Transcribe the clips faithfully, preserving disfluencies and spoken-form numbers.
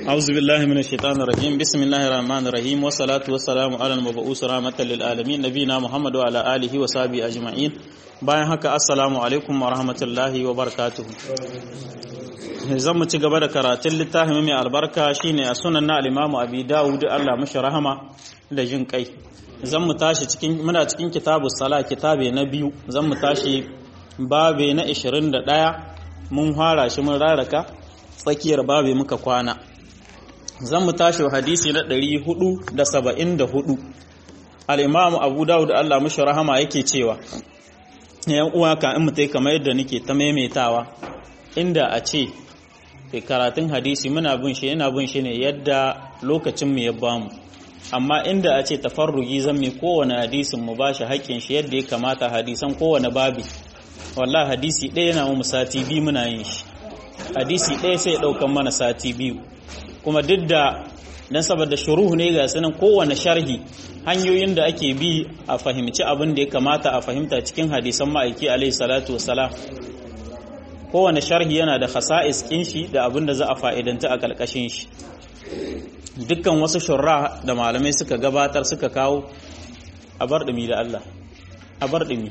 أعوذ بالله من الشيطان الرجيم بسم الله الرحمن الرحيم والصلاة والسلام على المبعوث رحمة للعالمين نبينا محمد وعلى آله وصحبه أجمعين bayan haka assalamu alaikum wa rahmatullahi wa barakatuhu zan mu ci gaba da karatun littafin mai albarka shine a sunan na al-Imam Abi Dawud Allah mashi rahama da jin kai zan mu tashi cikin muna cikin kitabus sala kitabe na biyu zan mu tashi babe na ishirin da ɗaya mun fara shi mun raraka tsakiyar babe muka kwana zan mu tashi hadisi na ɗari hudu da saba'in da hudu al-Imam Abu Dawud Allah mashi rahama yake cewa yan uwa ka in mutai kamar yadda nake ta maimaitawa inda a ce karatun hadisi muna bin shi yana bin shi ne yadda lokacin mu ya bamu amma inda a ce tafarrugi zan mai kowane hadisin mu bashi haƙƙin shi yadda ya kamata hadisan kowane babi wallahi hadisi ɗaya yana mu sati biyu muna yin shi hadisi ɗaya sai ya ɗaukan mana sati biyu kuma duk da dan saboda shuruhu ne ga sanin kowane sharhi hanyoyin da ake bi a fahimci abin da ya kamata a fahimta cikin hadisan ma'aiki alaihi salatu wassalam kowane sharhi yana da khasa'is kin shi da abin da za a fa'idanta a kalkashin shi dukkan wasu shurra da malamai suka gabatar suka kawo a bar dumi da Allah a bar dumi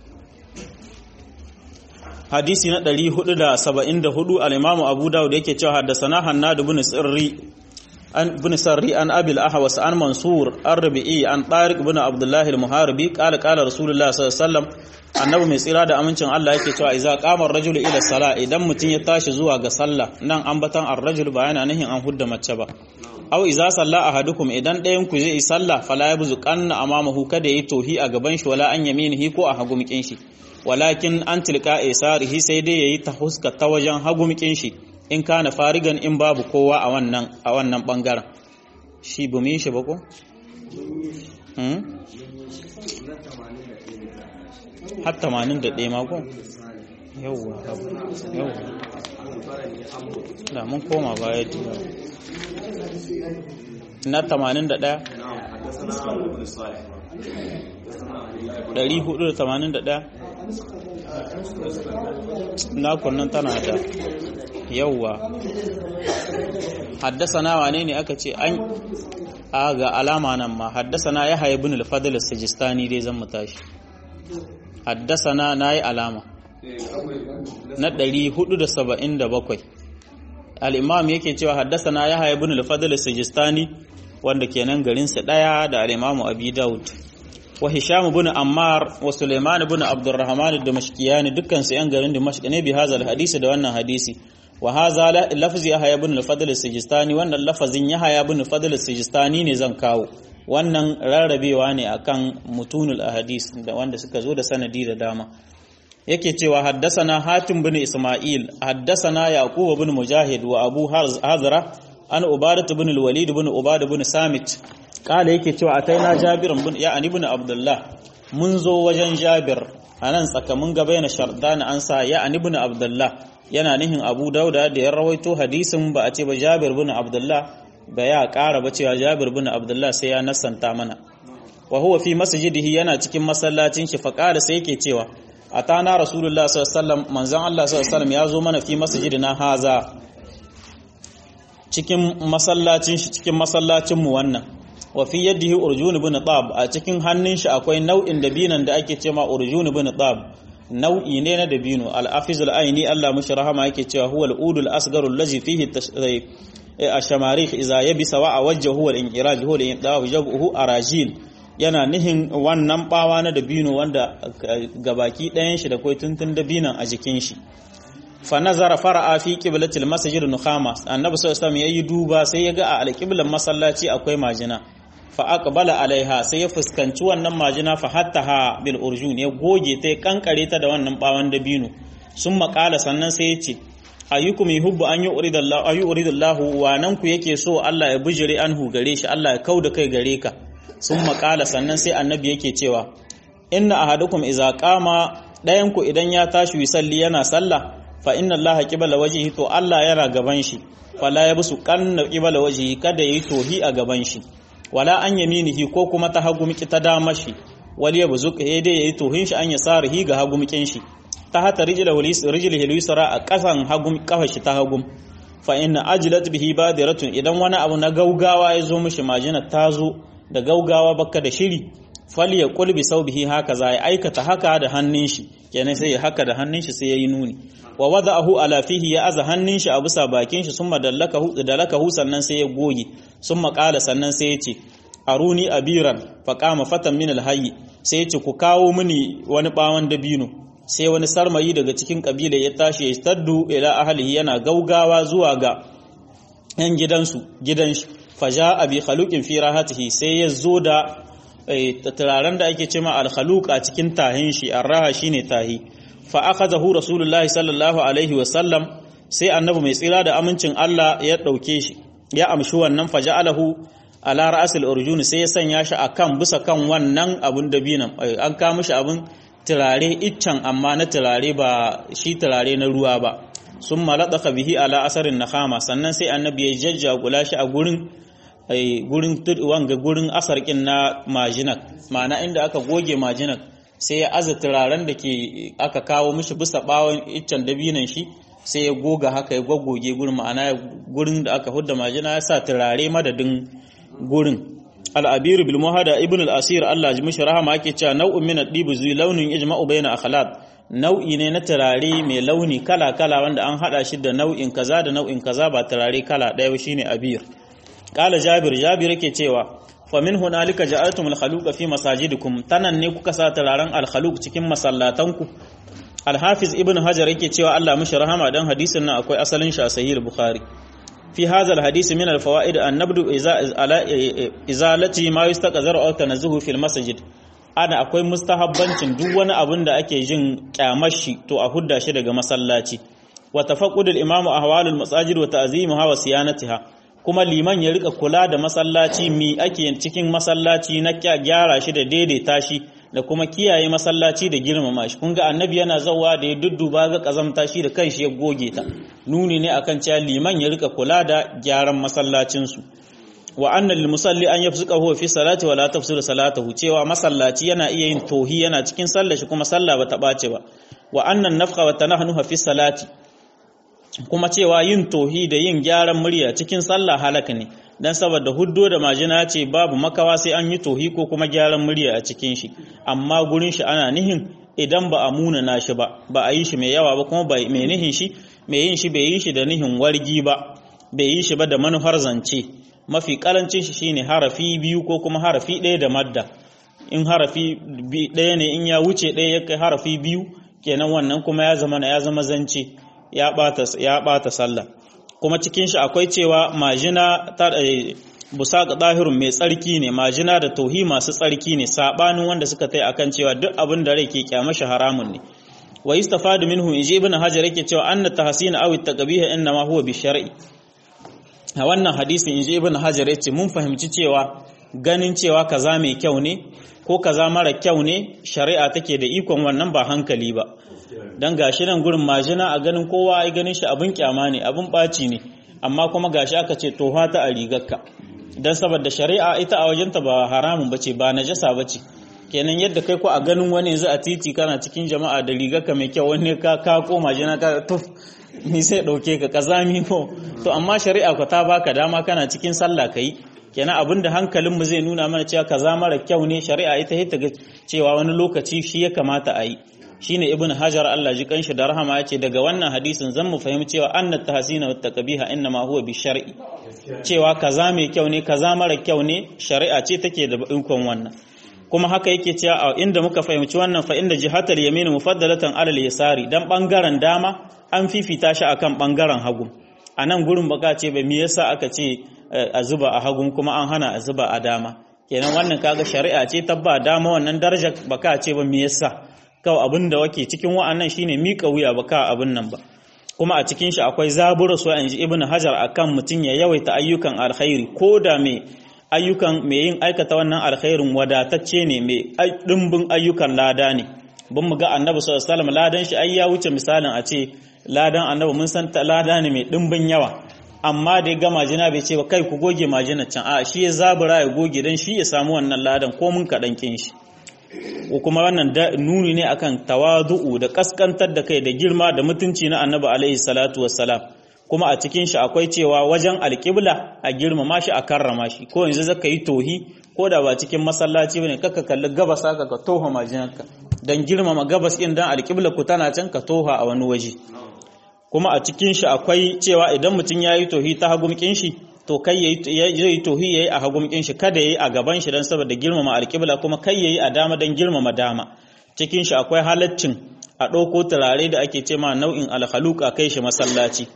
hadisi na ɗari hudu da saba'in da hudu al-Imam Abu Dawud yake cewa haddathana Hannad ibn Sirri an ibn Sarri an Abi al-Ahwas an Mansur ar-Rabi'i an Tariq ibn Abdullah al-Muharibi qala qala Rasulullah sallallahu alaihi wasallam annabi mai tsira da amincin Allah yake cewa idza qama ar-rajulu ila sala idan mutun ya tashi zuwa ga sallah nan ambatan ar-rajul ba yana nihin an hudda mace ba aw idza salla ahadukum idan ɗayan ku zai yi sallah fala yabzu qanna amamahu kada yi tohi a gaban shi wala an yaminihi ko a hagumkin shi walakin an tilka isarihi sai dai yayi ta huska ta wajen hagumkin shi in kana farigan in babu kowa a wannan a wannan bangaren shi bumi shi ba ko hmm har tamanin da ɗaya ma ko yawwa yawwa da mun koma baya na tamanin da ɗaya ɗari hudu da tamanin da ɗaya na kunnan tana da yawwa haddasana wane ne aka ce an a ga alama nan ma haddasana ya haya bin al-fadl as-sijistani dai zan mu tashi haddasana nayi alama na ɗari hudu da saba'in da bakwai al-imam yake cewa haddasana ya haya bin al-fadl as-sijistani wanda kenan garin sa daya da al-imam Abi Dawud wa Hisham ibn Ammar wa Sulaiman ibn Abdurrahman ad-Damashqiyani dukkan su yan garin Damashq ne bi hazal hadisi da wannan hadisi wa hadha lafzi Yahya ibn al-Fadl as-Sijistani wannan lafazin Yahya ibn al-Fadl as-Sijistani ne zan kawo wannan rarrabewa ne akan mutunul ahadis da wanda suka zo da sanadi da dama yake cewa haddasana Hatim ibn Isma'il haddasana Yaqub ibn Mujahid wa Abu Hazra an Ubadah ibn al-Walid ibn Ubadah ibn Samit kala yake cewa ataina Jabir ibn ya ibn Abdullah mun zo wajen Jabir anan tsakamin gaba yana shardana an sa ya ibn Abdullah yana nihin Abu Dauda da ya rawaito hadisin ba a ce ba Jabir ibn Abdullah ba ya ƙara ba cewa Jabir ibn Abdullah sai ya nasanta mana wa huwa fi masjidihi yana cikin masallacin shi fa ƙara sai yake cewa atana Rasulullah sallallahu alaihi wasallam manzon Allah sallallahu alaihi wasallam ya zo mana fi masjidina haza cikin masallacin shi cikin masallacin mu wannan wa fi yadihi urjun ibn tab a cikin hannun shi akwai nau'in dabinan da ake cewa urjun ibn tab nau'i ne na dabino al-afiz al-aini Allah mushi rahama yake cewa huwa al-udul asgaru allazi fihi ash-shamarikh idza yabisa wa wajhuhu al-inqiraj huwa al-indahu jab'uhu arajil yana nihin wannan bawa na dabino wanda gabaki ɗayan shi da kai tuntun dabinan a jikin shi fa nazara fara'a fi qiblatil masjid nukhama annabi sallallahu alaihi wasallam yayi duba sai ya ga a al-qiblan masallaci akwai majina fa aqbala alaiha sai ya fuskanci wannan majina fa hattaha bil urjun ya goge ta kankare ta da wannan bawan dabino sun makala sannan sai ya ce ayyukum yuhibbu an yuridallahu ayu uridallahu wa nan ku yake so Allah ya bijire anhu gare shi Allah ya kauda kai gare ka sun makala sannan sai annabi yake cewa inna ahadukum idza qama dayan ku idan ya tashi yusalli yana sallah fa inna Allah qibala wajhihi to Allah yana gaban shi fala yabsu qanna qibala wajhihi kada yi tohi a gaban shi wala an yaminihi ko kuma ta hagu miki ta dama shi wali yabzuq dai yayi tohin shi an yasarihi ga hagu mikin shi ta hata rijlahu rijlihi al-yusra a kasan hagu kafar shi ta hagu fa inna ajlat bihi badiratun idan wani abu na gaugawa ya zo mishi majina ta zo da gaugawa baka da shiri fali ya kulbi saubihi haka za ya aikata haka da hannun shi kenan sai ya haka da hannun shi sai yayi nuni wa wada'ahu ala fihi ya aza hannun shi a bisa bakin shi summa dallakahu dalakahu sannan sai ya goge summa qala sannan sai ya ce aruni abiran fa qama fatan min alhayy sai ya ce ku kawo mini wani bawan dabino sai wani sarmayi daga cikin kabila ya tashi ya taddu ila ahlihi yana gaugawa zuwa ga yan gidansu gidan shi faja abi khaluqin fi rahatihi sai ya zo da turaren da ake cema al-khaluq a cikin tahin shi arraha shine tahi fa akhadahu rasulullahi sallallahu alaihi wa sallam sai annabi mai tsira da amincin Allah ya dauke shi ya amshi wannan faja'alahu ala ra'sil urjun sai ya sanya shi akan bisa kan wannan abun dabinan an ka mishi abun turare iccen amma na turare ba shi turare na ruwa ba summa ladaka bihi ala asarin nakhama sannan sai annabi ya jajjagula shi a gurin gurin wanga gurin asarkin na majinak ma'ana inda aka goge majinak sai ya aza turaren da ke aka kawo mishi bisa bawon iccen dabinan shi sai ya goga haka ya goggoge gurin ma'ana gurin da aka hudda majina ya sa turare madadin gurin al-abir bil muhada ibn al-asir Allah ji mishi rahama yake cewa nau'un min ad-dib zu launin ijma'u bayna akhlaq nau'i ne na turare mai launi kala kala wanda an hada shi da nau'in kaza da nau'in kaza ba turare kala daya shine abir Kala Jabir Jabir yake cewa fa min hunalika ja'altum al-khaluqa fi masajidikum tanan ne kuka sa turaren al-khaluq cikin masallatanku Al-Hafiz Ibn Hajar yake cewa Allah mishi rahama dan hadisin nan akwai asalin shi a Sahih Bukhari fi hadha al-hadith min al-fawaid an nabdu ala izalati ma yustaqzaru aw tanazzuhu fil masjid ana akwai mustahabbancin duk wani abin da ake jin kyamar shi to a hudda shi daga masallaci wa tafaqqud al-imam ahwal al-masajid wa ta'zimuha wa siyanatiha kuma liman ya rika kula da masallaci mi ake cikin masallaci na gyara shi da daidaita shi da kuma kiyaye masallaci da girmama shi kun ga annabi yana zawa da ya dudduba ga kazamta shi da kanshi ya goge ta nuni ne akan cewa liman ya rika kula da gyaran masallacin su wa anna lil musalli an yafsuqahu fi salati wa la tafsiru salatahu cewa masallaci yana iya yin tohi yana cikin sallar shi kuma sallah ba ta bace ba wa anna nafqa wa tanahnuha fi salati kuma cewa yin tohi da yin gyaran murya cikin sallah halaka ne dan saboda huddo da majina ce babu makawa sai an yi tohi ko kuma gyaran murya a cikin shi amma gurin shi ana nihin idan ba a muna na shi ba ba a yi shi mai yawa ba kuma ba mai nihin shi mai yin shi bai yi shi da nihin wargi ba bai yi shi ba da manufar zance mafi karancin shi shine harafi biyu ko kuma harafi ɗaya da madda in harafi ɗaya ne in ya wuce ɗaya ya kai harafi biyu kenan wannan kuma ya zama ya zama zance ya bata ya bata sallah kuma cikin shi akwai cewa majina ta busaq dahirun mai tsarki ne majina da tauhi masu tsarki ne sabanin wanda suka tai akan cewa duk abin da rai ke kyamashi haramun ne wa istafadu minhu inji ibn hajar yake cewa anna tahsin aw at-taqbih inma huwa bi shar'i a wannan hadisin inji ibn hajar yace mun fahimci cewa ganin cewa kaza mai kyau ne ko kaza mara kyau ne shari'a take da ikon wannan ba hankali ba dan gashi nan gurin majina a ganin kowa ai ganin shi abin kyama ne abin baci ne amma kuma gashi aka ce toha ta a rigarka dan saboda shari'a ita a wajenta ba haramun bace ba najasa bace kenan yadda kai ko a ganin wani yanzu a titi kana cikin jama'a da rigarka mai kyau wani ka ka ko majina ka tuf ni sai dauke ka kazami ko to amma shari'a ko ta baka dama kana cikin sallah kai kenan abinda hankalinmu zai nuna mana cewa kaza mara kyau ne shari'a ita ta ga cewa wani lokaci shi ya kamata a yi shine ibn hajar Allah ji kanshi da rahama yace daga wannan hadisin zan mu fahimci cewa annat tahsina wat taqbiha inma huwa bi shar'i cewa kaza mai kyau ne kaza mara kyau ne shari'a ce take da ikon wannan kuma haka yake cewa inda muka fahimci wannan fa inda jihatal yamin mufaddalatan ala al-yasari dan bangaren dama an fifita shi akan bangaren hagu anan gurin baka ce ba me yasa aka ce a zuba a hagun kuma an hana a zuba a dama kenan wannan kaga shari'a ce tabba dama wannan daraja baka ce ba me yasa kawai abinda wake cikin wa'annan shine mika wuya baka abin nan ba kuma a cikin shi akwai zabura so anji ibnu hajar akan mutun ya yawaita ayyukan alkhairi koda me ayyukan me yin aikata wannan alkhairin wadatacce ne me dimbin ayyukan lada ne bin mu ga annabi sallallahu alaihi wasallam ladan shi ai ya wuce misalin a ce ladan annabi mun san ta lada ne mai dimbin yawa amma da ya ga majina bai ce ba kai ku goge majina can a shi ya zabura ya goge dan shi ya samu wannan ladan ko mun kadan kin shi ko kuma wannan nuni ne akan tawadu'u da kaskantar da kai da girma da mutunci na annabi alaihi salatu wassalam kuma a cikin shi akwai cewa wajen alƙibla a girmama shi a karrama shi ko yanzu zaka yi tohi ko da ba cikin masallaci bane kaka kalli gabas haka ka toha majinarka dan girmama gabas din dan alƙibla ku tana can ka toha a wani waje kuma a cikin shi akwai cewa idan mutum yayi tohi ta hagumkin shi to kai yayi tohi yayi a hagumkin shi kada yayi a gaban shi dan saboda girmama alƙibla kuma kai yayi a dama dan girmama dama cikin shi akwai halaccin a ɗauko turare da ake ce ma nau'in alhaluk a kai shi masallaci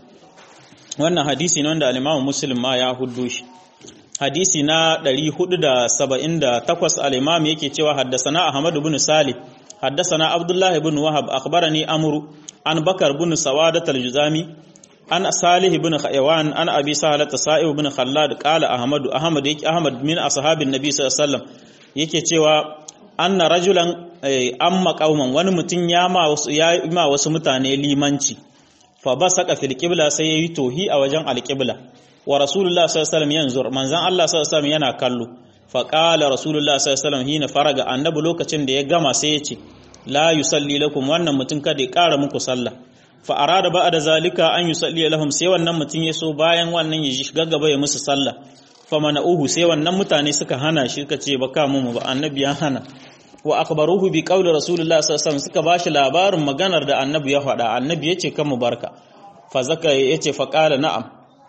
wannan hadisi ne wanda al-Imam Muslim ma ya huddo shi hadisi na ɗari hudu da saba'in da takwas al-Imam yake cewa haddasana Ahmad ibn Salih haddasana Abdullah ibn Wahab akhbarani Amru an Bakar ibn Sawadat al-Juzami an Salih ibn Khayawan an Abi Sahlat Sa'ib ibn Khallad qala Ahmad Ahmad yake Ahmad min ashabin Nabi sallallahu alaihi wasallam yake cewa anna rajulan amma qauman wani mutum ya ma wasu ya ma wasu mutane limanci fa basaka fil qibla sai yayi tohi a wajen alqibla wa rasulullah sallallahu alaihi wasallam yanzur manzan Allah sallallahu alaihi wasallam yana kallo fa qala rasulullah sallallahu alaihi wasallam hina faraga annabi lokacin da ya gama sai ya ce la yusalli lakum wannan mutum kada ya kara muku sallah fa arada ba'da zalika an yusalli lahum sai wannan mutum ya so bayan wannan ya shiga gaba ya musu sallah fa mana'uhu sai wannan mutane suka hana shi suka ce baka mu ba annabi ya hana wa akhbaruhu bi qawli rasulullah sallallahu alaihi wasallam suka bashi labarin maganar da annabi ya faɗa annabi yace kan mu barka fa zaka yace fa qala na'am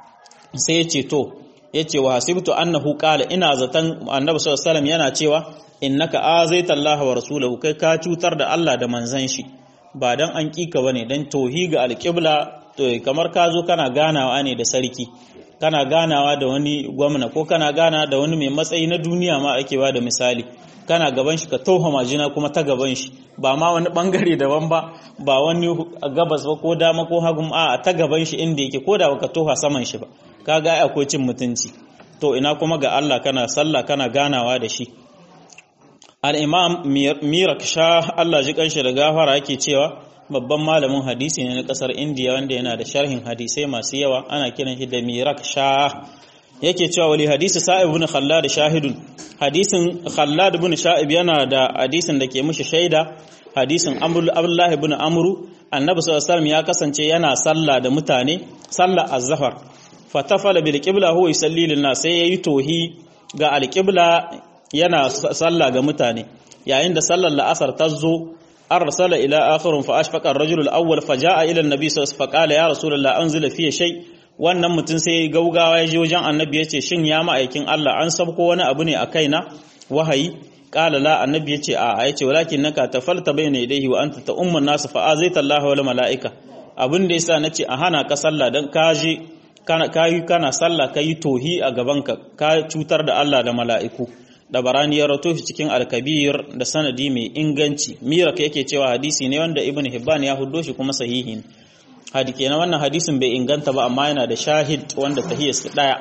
sai yace to yace wa hasibtu annahu qala ina zatan annabi sallallahu alaihi wasallam yana cewa innaka azaita Allah wa rasulahu kai ka cutar da Allah da manzon shi ba dan an kika bane dan tohi ga alqibla to kamar ka zo kana ganawa ne da sarki kana ganawa da wani gwamna ko kana gana da wani mai matsayi na duniya ma ake ba da misali kana gaban shi ka toha majina kuma ta gaban shi ba ma wani bangare daban ba ba wani gabas ba ko dama ko hagu a ta gaban shi inda yake ko da baka toha saman shi ba kaga ai akwai cin mutunci to ina kuma ga Allah kana sallah kana ganawa da shi al-imam Mirak Shah Allah ji kanshi da gafara yake cewa babban malamin hadisi ne na kasar India wanda yana da sharhin hadisai masu yawa ana kiran shi da Mirak Shah yake cewa wali hadisi Sa'ib ibn Khallad shahidun hadisin Khallad ibn Sha'ib yana da hadisin da ke mushi shaida hadisin Abdullah ibn Amru annabi sallallahu alaihi wasallam ya kasance yana sallah da mutane sallah az-zahar fatafala bil qibla huwa yusalli lin nas sai yayi tohi ga al-qibla yana sallah ga mutane yayin da sallar la'asar ta zo arsala ila akhirun fa ashfaqa ar-rajul al-awwal fa jaa ila an-nabi sallallahu alaihi wasallam fa qala ya rasulullah anzila fi shay wannan mutum sai gaugawa ya je wajen annabi ya ce shin ya ma'aikin Allah an sabko wani abu ne a kaina wahayi qala la annabi ya ce a ya ce walakin naka tafalta bayna yadayhi wa anta ta'ummun nas fa azaita Allah wal malaika abin da yasa nace a hana ka sallah dan kaje kana kai kana sallah kai tohi a gaban ka ka cutar da Allah da mala'iku da barani ya rato shi cikin al-kabir da sanadi mai inganci mirak yake cewa hadisi ne wanda ibnu hibban ya huddo shi kuma sahihi ne hadi kenan wannan hadisin bai inganta ba amma yana da shahid wanda tahiyar su daya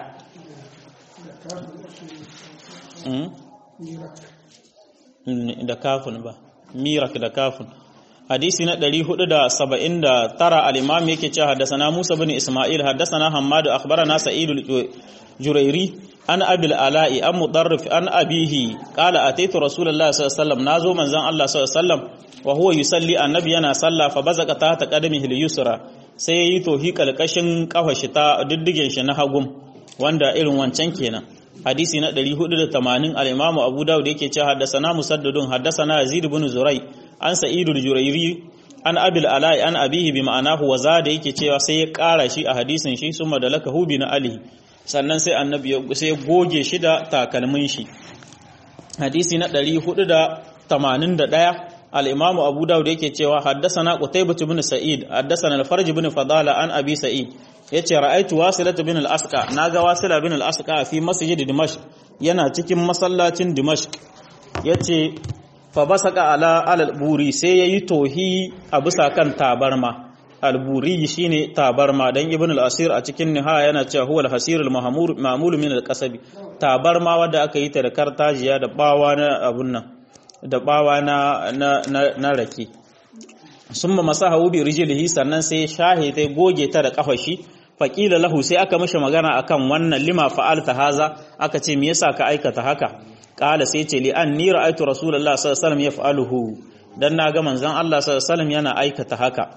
da kafin ba mirak da kafin hadisi na ɗari hudu da saba'in da tara al-imam yake cewa haddathana Musa bin Isma'il haddathana Hammad akhbarana Sa'id al-Jurairi an abil ala'i an mudarrif an abihi qala ataitu rasulullahi sallallahu alaihi wasallam nazo manzon Allah sallallahu alaihi wasallam wa huwa yusalli annabi yana salla fa bazaka ta ta qadamihi al-yusra sai yayi tohi kalkashin kafashi ta diddigen shi na hagum wanda irin wancan kenan hadisi na ɗari hudu da tamanin al-imam Abu Dawud yake cewa haddathana Musaddadun haddathana Yazid ibn Zuray an Sa'id al-Jurairi an abil ala'i an abihi bi ma'anahu wa zada yake cewa sai ya kara shi a hadisin shi summa dalakahu bi na ali sannan sai annabi sai ya goge shi da takalmin shi hadisi na ɗari hudu da tamanin da ɗaya al-imam Abu Dawud yake cewa haddathana Qutaybah ibn Sa'id haddathana al-Farj ibn Fadala an Abi Sa'id yace ra'aytu Wasila ibn al-Asqa naga Wasila ibn al-Asqa fi masjid Dimashq yana cikin masallacin Dimashq yace fa basaka ala al-buri sai yayi tohi a bisa kan tabarma al-buri shine tabarma dan ibn al-asir a cikin nihaya yana cewa huwa al-hasir al-mahmur ma'mul min al-qasabi tabarma wanda aka yi ta da kartajiya da bawa na abun nan da bawa na na na rake summa masahu bi rijlihi sannan sai shahi tai goge ta da kafashi faqila lahu sai aka mishi magana akan wannan lima fa'alta haza aka ce me yasa ka aikata haka qala sai ce li anni ra'aytu rasulullahi sallallahu alaihi wasallam yaf'aluhu dan naga manzon Allah sallallahu alaihi wasallam yana aikata haka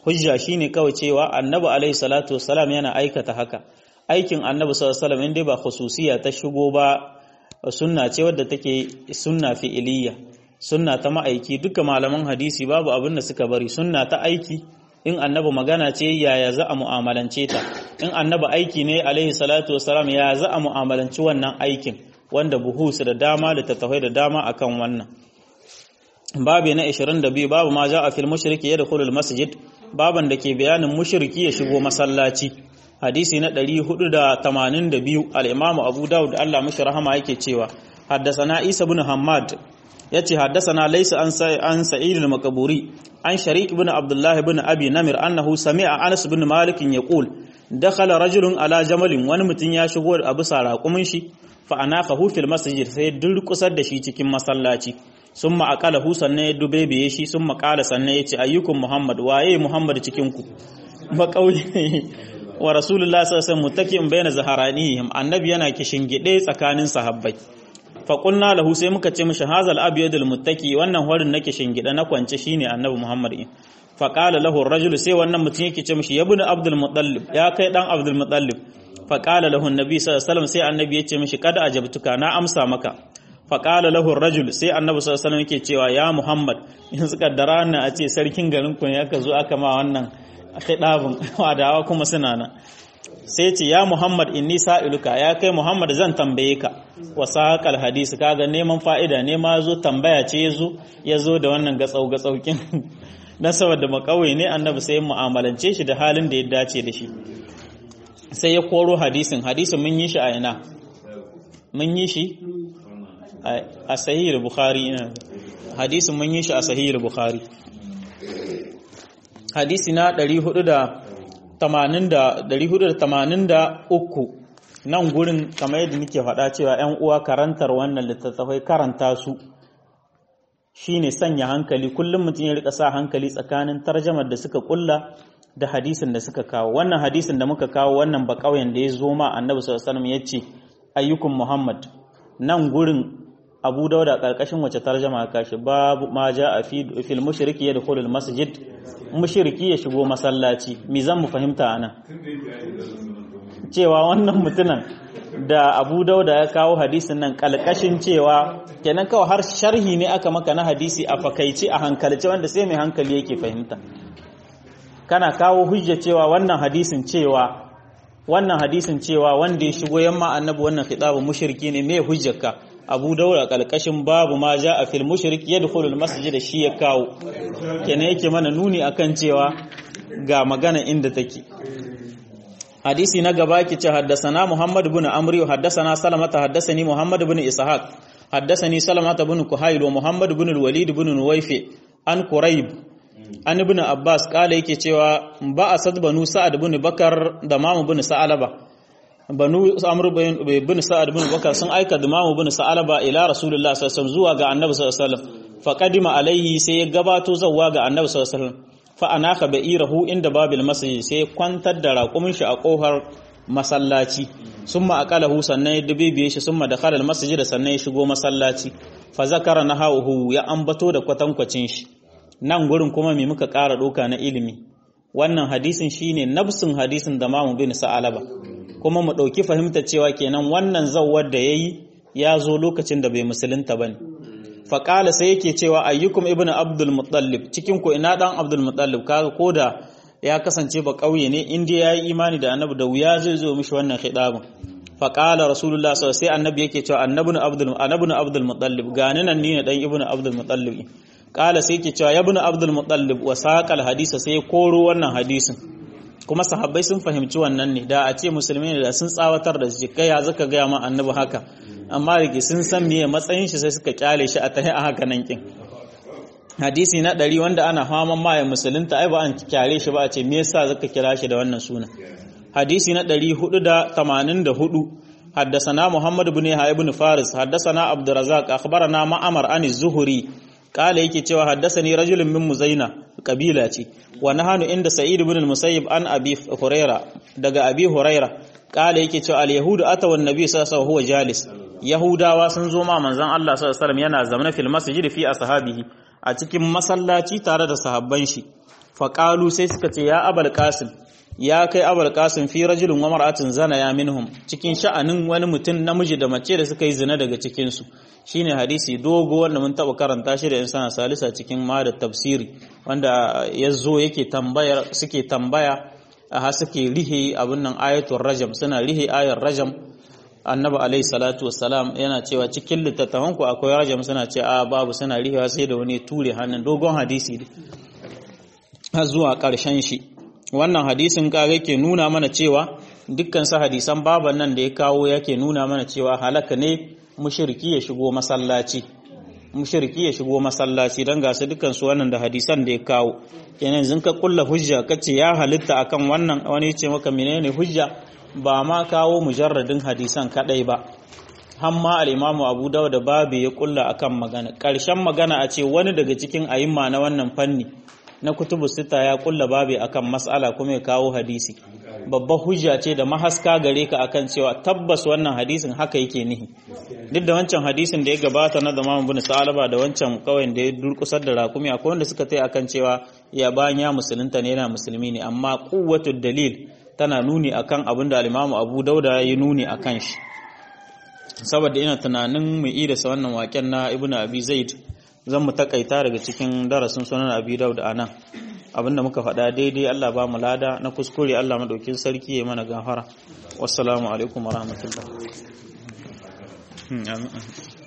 hujja shine kawai cewa annabi alaihi salatu wassalam yana aikata haka aikin annabi sallallahu alaihi wasallam indai ba khususiya ta shigo ba sunna ce wadda take sunna fi'iliya sunna ta ma'aiki duka malaman hadisi babu abin da suka bari sunna ta aiki in annabi magana ce yaya za a mu'amalance ta in annabi aiki ne alaihi salatu wassalam ya za a mu'amalanci wannan aikin wanda buhusu da dama da tattafai da dama akan wannan babu na ishirin da biyu babu ma ja'a fil mushriki yadkhulul masjid baban da ke bayanin mushriki ya shigo masallaci hadisi na ɗari hudu da tamanin da biyu al-imamu abu daud Allah mishi rahama yake cewa haddasana isa ibn hammad yace haddasana laysa an an sa'id al-maqburi an sharik ibn abdullah ibn abi namir annahu sami'a anas ibn malik yaqul dakhala rajulun ala jamalin wani mutun ya shigo da abu saraqumin shi fa anaqahu fil masjid sai durkusar da shi cikin masallaci summa aqalahu sannan ya dubebe shi summa qala sannan yace ayyukum muhammad waye muhammad cikin ku ba kauye wa rasulullah sallallahu alaihi wasallam muttakin bayna zaharanihim annabi yana kishingide tsakanin sahabbai fa qulna lahu sai muka ce mishi hazal abyadul muttaki wannan horin nake shingida na kwance shine annabi muhammad fa qala lahu ar-rajul sai wannan mutum yake ce mishi ibnu abdul muttalib ya kai dan abdul muttalib fa qala lahu an-nabi sallallahu alaihi wasallam sai annabi ya ce mishi kada ajabtuka na amsa maka fa qala lahu ar-rajul sai annabi sallallahu alaihi wasallam yake cewa ya muhammad in suka darana a ce sarkin garin ku ne aka zo aka ma wannan khidabun wadawa kuma suna nan sai ce ya muhammad inni sa'iluka ya kai muhammad zan tambaye ka wasaqal hadisi kaga neman fa'ida ne ma zo tambaya ce yazo yazo da wannan gatsau gatsaukin dan saboda makawai ne annabi sai mu'amalance shi da halin da ya dace da shi sai ya koro hadisin hadisin mun yi shi a ina mun yi shi a sahih bukhari ina hadisin mun yi shi a sahih bukhari hadisi na ɗari hudu da tamanin da uku nan gurin kamar yadda nake faɗa cewa ‘yan uwa karantar wannan littattafai karanta su shine sanya hankali kullum mutum ya rika sa hankali tsakanin tarjamar da suka kulla da hadisin da suka kawo wannan hadisin da muka kawo wannan ba ƙauyen da ya zo ma annabi sallallahu alaihi wasallam yace ayyukum muhammad nan gurin abu dauda karkashin wace tarjama ka shi babu ma jaa fi fil mushriki yadkhulul masjid mushriki ya shigo masallaci me zan mu fahimta anan cewa wannan mutunan da abu dauda ya kawo hadisin nan kalkashin cewa kenan kawai har sharhi ne aka maka na hadisi a fakaici a hankalce wanda sai mai hankali yake fahimta kana kawo hujja cewa wannan hadisin cewa wannan hadisin cewa wanda ya shigo yamma annabi wannan khitabu mushriki ne me hujjarka abu daura kalkashin babu ma ja a fil mushrik yadkhulul masjid shi ya kawo kenan yake mana nuni akan cewa ga magana inda take hadisi na gaba yake ce haddathana muhammad ibn amri haddathana salamata haddathani muhammad ibn ishaq haddathani salamata ibn kuhayl wa muhammad ibn al-walid ibn nuwayfi an quraib an ibn abbas kala yake cewa ba asad banu sa'ad ibn bakar da mamu ibn sa'alaba banu amr ibn sa'ad ibn bakar sun aika da mamu ibn sa'alaba ila rasulullah sallallahu alaihi wasallam zuwa ga annabi sallallahu alaihi wasallam fa qadima alaihi sai ya gabato zawwa ga annabi sallallahu alaihi wasallam fa anaka ba'irahu inda babil masjid sai kwantar da raƙumin shi a kofar masallaci summa aqalahu sannan ya dubiye shi summa dakhala al-masjid sannan ya shigo masallaci fa zakara nahawu ya ambato da kwatankwacin shi nan gurin kuma me muka ƙara doka na ilimi wannan hadisin shine nafsin hadisin da mamu bin sa'alaba kuma mu dauki fahimta cewa kenan wannan zawwar da yayi ya zo lokacin da bai musulunta bane fa qala sai yake cewa ayyukum ibnu abdul muttalib cikin ku ina dan abdul muttalib kaga koda ya kasance ba kauye ne inda yayi imani da annabi da wuya zai zo mishi wannan khidabin fa qala rasulullah sallallahu alaihi wasallam sai annabi yake cewa annabun abdul annabun abdul muttalib gani nan ni ne dan ibnu abdul muttalib kala sai yake cewa ibnu abdul muttalib wa saqal hadisa sai koro wannan hadisin kuma sahabbai sun fahimci wannan ne da a ce musulmi ne da sun tsawatar da shi kai ya zaka ga ma annabi haka amma rike sun san meye matsayin shi sai suka kyale shi a tahi a haka nan kin hadisi na ɗari wanda ana faman ma ya musulunta ai ba an kyale shi ba a ce me yasa zaka kira shi da wannan suna hadisi na ɗari hudu da tamanin da hudu حدثنا محمد بن يحيى بن فارس حدثنا عبد الرزاق اخبرنا معمر عن الزهري قال yake cewa haddathani rajulun min muzaina kabila ce wa nahanu inda sa'id ibn al-musayyib an abi huraira daga abi huraira kala yake cewa al-yahudu atawa an-nabi sallallahu alaihi wasallam huwa jalis yahudawa sun zo ma manzon Allah sallallahu alaihi wasallam yana zamana fil masjid fi ashabihi a cikin masallaci tare da sahabban shi faqalu sai suka ce ya abul qasim ya kai abul qasim fi rajulun wa mar'atin zana ya minhum cikin sha'anin wani mutum namiji da mace da suka yi zina daga cikin su shine hadisi dogo wanda mun taba karanta shi da insana salisa cikin ma da tafsiri wanda yazo yake tambayar suke tambaya a suke rihe abin nan ayatul rajam suna rihe ayar rajam annabi alaihi salatu wassalam yana cewa cikin littattafan ku akwai rajam suna ce a babu suna rihewa sai da wani ture hannun dogon hadisi har zuwa karshen shi wannan hadisin kage ke nuna mana cewa dukkan sa hadisan baban nan da ya kawo yake nuna mana cewa halaka ne mushriki ya shigo masallaci mushriki ya shigo masallaci dan ga su dukkan su wannan da hadisan da ya kawo kenan zin ka kulla hujja kace ya halitta akan wannan wani ce maka menene hujja ba ma kawo mujarradin hadisan kadai ba hamma al-imamu Abu Dawud da babu ya kulla akan magana karshen magana a ce wani daga cikin ayimma na wannan fanni na kutubu sita ya kulla babu akan mas'ala kuma ya kawo hadisi babbar hujja ce da mahaska gare ka akan cewa tabbas wannan hadisin haka yake nihi duk da wancan hadisin da ya gabata na Imam Ibn Salaba da wancan kawai da ya durkusar da rakumi akwai wanda suka tai akan cewa ya bayan ya musulunta ne yana musulmi ne amma quwwatud dalil tana nuni akan abin da al-Imam Abu Dauda ya nuni akan shi saboda ina tunanin mu yi da sa wannan waken na Ibn Abi Zaid zan mu takaita daga cikin darasin sunan Abi Dawud anan abinda muka faɗa daidai Allah ba mu lada na kuskure Allah madaukin sarki ya mana gafara wassalamu alaikum warahmatullahi